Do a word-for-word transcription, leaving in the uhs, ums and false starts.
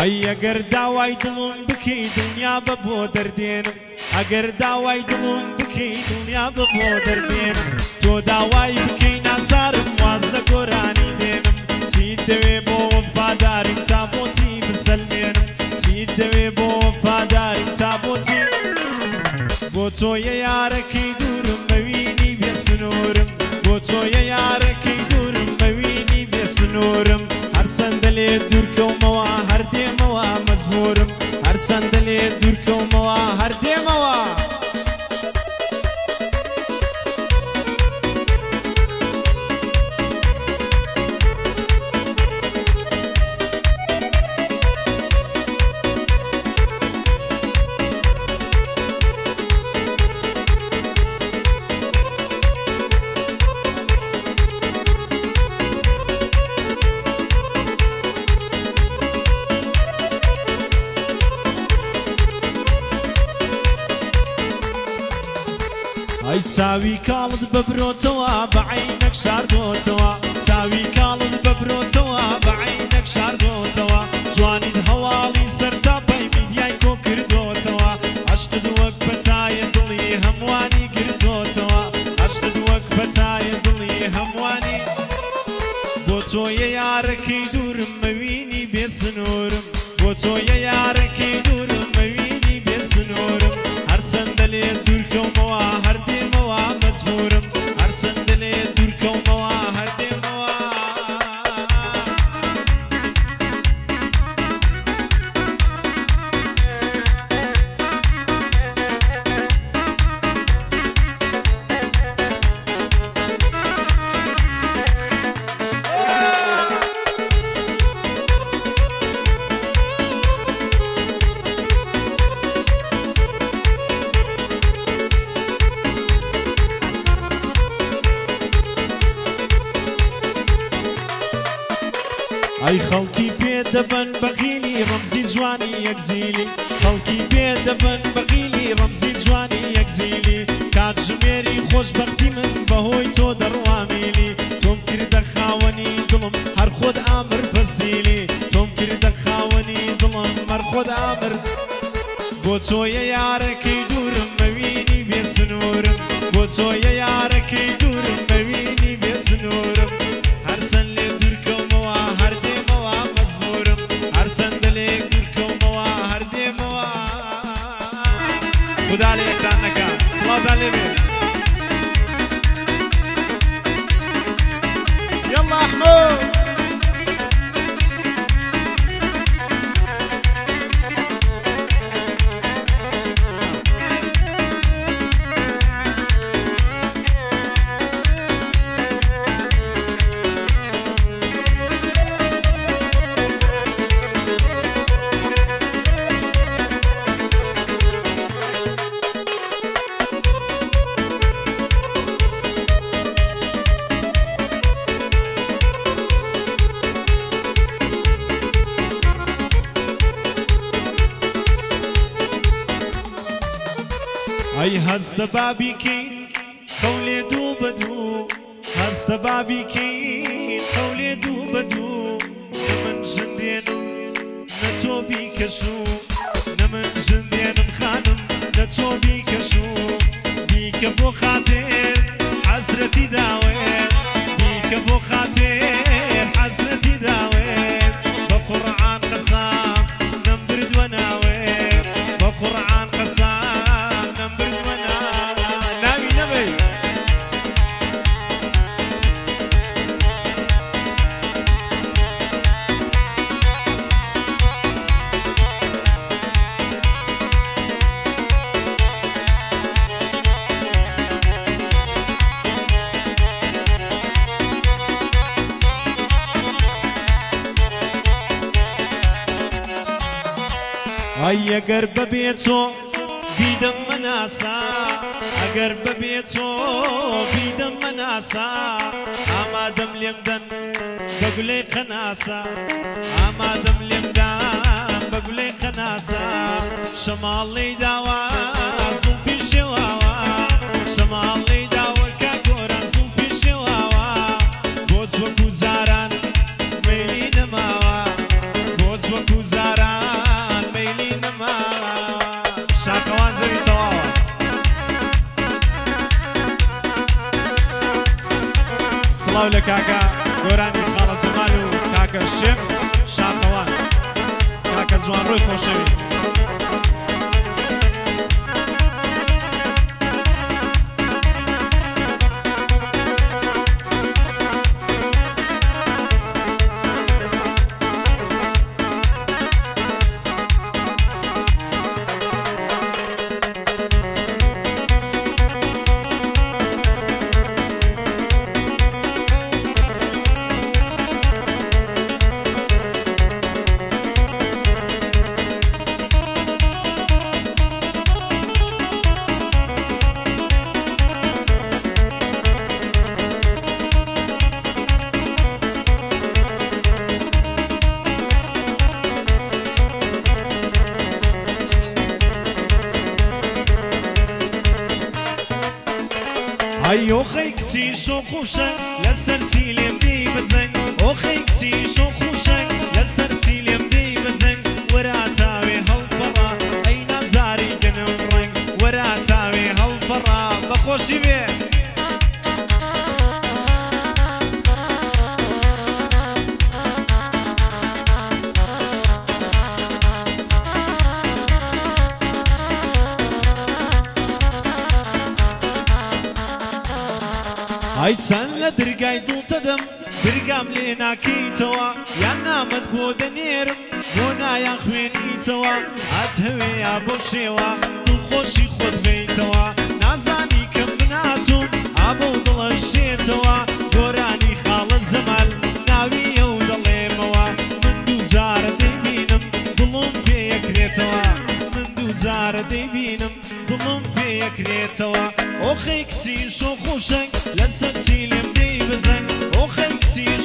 ئەی ئەگەر داوای دڵم بکەی دنیا بە بۆ دەردێنم ئەگەر داوای دڵم بکەی دنیا بە بۆ دەردێنم تۆ داوای بکەی نازارم واز لە گۆرانی دێنم چیت دەوێ بۆ وەفاداریم تا بۆتی بسەلمێنم چیت دەوێ بۆ وەفاداریم تا بۆتی بۆ تۆیە یارەکەی دوورم مەوینی بێسنوورم بۆ تۆیە یارەکەی دوورم مەوینی بێسنوورم هەر سەندەلێ دوورکەومەوە هەر دێمەوە مەزبورم هەر سەندەلێ دوورکەومەوە هەر دێمەوە ئەی چاوی کاڵت ببرۆتەوە بە عەینەک شاردۆتەوە چاوی کاڵت ببرۆتەوە بە عەینەک شاردۆتەوە جوانیت هەواڵی سەرتاپەی میدیای کۆ کردۆتەوە عەشقت وەک پەتایە دڵی هەموانی گرتۆتەوە عەشقت وەک پەتایە دڵی هەموانی بۆ تۆیە یارەکەی دوورم مەوینی بێسنوورم بۆ تۆیە یارەکەی دوورم مەوینی بێسنوورم هەر سەندەلێ دوورکەومەوە هەر دێمەوە مەزبورم هەر سەندەلێ دوورکەومەوە هەر دێمەوە ئەی خەڵکی پێدەبەن بەغیلی ڕەمزی جوانی یەکزیلی خەڵکی پێدەبەن بەغیلی ڕەمزی جوانی یەکزیلی کاتژمێری خۆشبەختی من بەهۆی تۆ دەڕوامیلی تۆم کردە خاوەنی دڵم هەر خۆت ئامر بەزیلی تۆم کردە خاوەنی دڵم هەر خۆت ئامر بۆ تۆیە یارەکەی دوورم مەوینی بێسنوورم بۆ تۆیە یارەکەی دوورم مەوینی بێسنوورم هەر سەن لێ دوورکەومەوە هەر دێمەوە مەزبورم هەر سەندەلێک دوورکەومەوە هەر دێمەوە خدا لێتان نەکا سڵاوتان لێبێ یەڵڵا ئەحمەد ئەی هەستە بابیکەین قەولێ دوو بە دوو هەستە بابیکەین قەولێ دوو بە دوو نە من ژندێنم نە تۆ بیکەشوو نە من ژندێنم خانم نە تۆ بیکەشوو بیکە بۆ خاتێر حەزرەتی داوێت بیکە بۆ خاتێر حەزرەتی داوێت بە قورعان قەسام نەم بردووە ناوێت بە قورعان قەسام ئەی ئەگەر بەبێ تۆ بیدەم مەناسا ئەگەر بەبێ تۆ بیدەم مەناسا ئامادەم لێمدەن بە گولەی قەناسا ئامادەم لێمدان بە گولەی قەناسا شەماڵی داوا زوڵفی شێواوە شەماڵی داوە کە گۆران زوڵفی شێواوە بۆ وەکو زاران مەیلی نەماوە بۆز وەکو زاران سڵاو لە کاکە گۆرانی خاڵە جەمال و کاکە شێخ شاخەوان کاکە جوان ڕۆی خۆشەویست ئەی ئۆخەی کچی شۆخ و شەنگ لەسەر چیلێم دەی بەزەنگ ئۆخەی کچی شۆخ و شەنگ لەسەر چیلێم دەی بەزەنگ وەرا تاوێ هەڵپەڕا ئەی نازداری گەنم ڕەنگ وەرا تاوێ هەڵپەڕا بەخۆشی بێ ئەی چەند لە دەرگای دڵتە دەم دەرگام لێ ناکەیتەوە یان نامەت بۆ دەنێرم بۆ نایان خوێنیتەوە ئەت هەوەیە بۆ شێوە دڵخۆشی خۆت بێیتەوە نازانی کەم بناتوم ئابە و دڵە شێتەوە گۆرانی خاڵە جەمال ناوی ئەو دەڵێمەوە من دوو جارە دەیبینم دڵم پێ یەکرێتەوە من دوو جارە دەیبینم دڵم پێ یەکرێتەوە ئۆخەی کچی شۆخ و شەنگ لەسەر چیلێم دەی بەزەنگ ئۆخەی کچی